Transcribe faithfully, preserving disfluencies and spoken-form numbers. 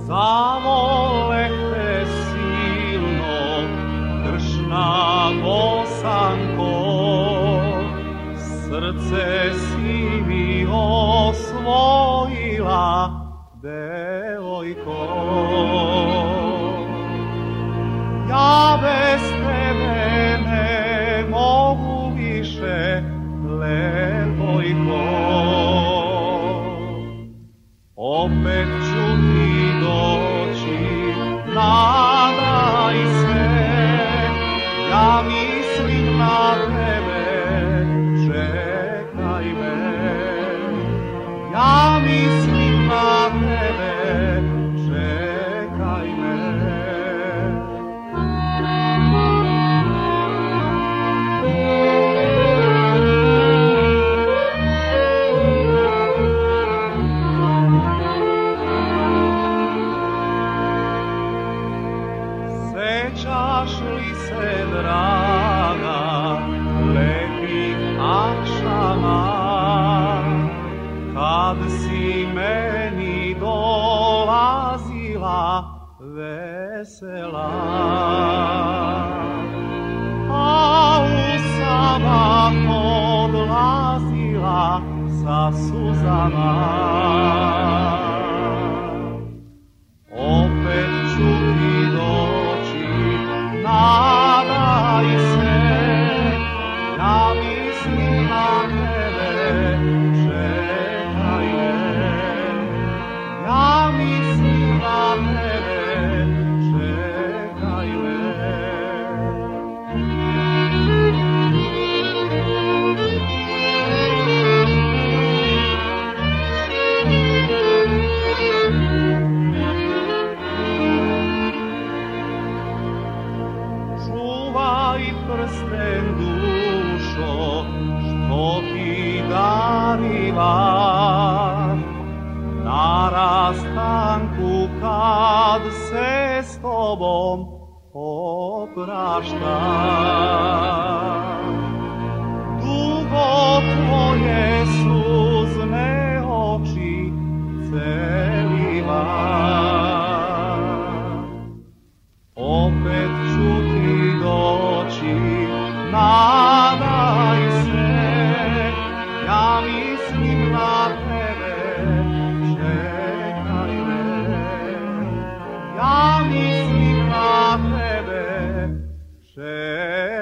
Zavole te silno, kršna bosanko, srce si mi osvojila, devojko. Ja bez tebe ne mogu više, lepojko. Opet ću ti doći, nadaj se, ja mislim na tebe, čekaj me. Ja mislim na tebe, čekaj me. Sećaš li se, draga, lepih akšama, kad si meni dolazila vesela, a u sabah odlazila sa suzama. Opet ću ti doći, nadaj se, ja mislim na tebe, čekaj me. Ja mislim na tebe, čekaj me. Čuvaj prsten, dušo, što ti darivam, na rastanku kad se s tobom opraštam. Dugo tvoje suzne oči celivam. Opet ću ti doći, nadaj se, ja mislim na tebe, čekaj me. Ja mislim na tebe, čekaj me.